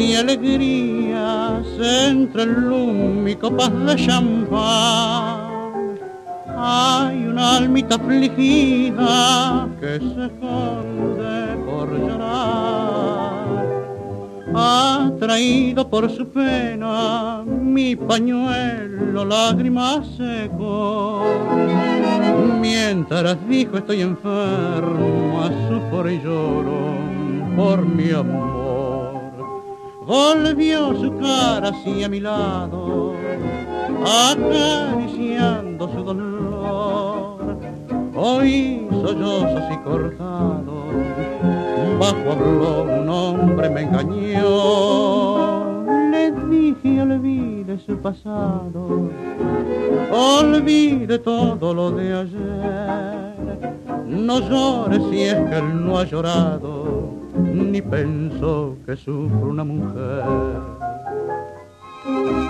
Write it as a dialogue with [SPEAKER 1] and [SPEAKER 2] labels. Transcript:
[SPEAKER 1] de alegrías entre el humo y copas de champán. Hay una almita afligida que se esconde por llorar. Ha traído por su pena mi pañuelo lágrimas secó. Mientras dijo estoy enfermo, sufro y lloro por mi amor. Volvió su cara hacia mi lado, acariciando su dolor. Oí sollozos y cortados, bajo habló un hombre me engañó. Le dije olvide su pasado, olvide todo lo de ayer. No llore si es que él no ha llorado, ni pensó que sufre una mujer.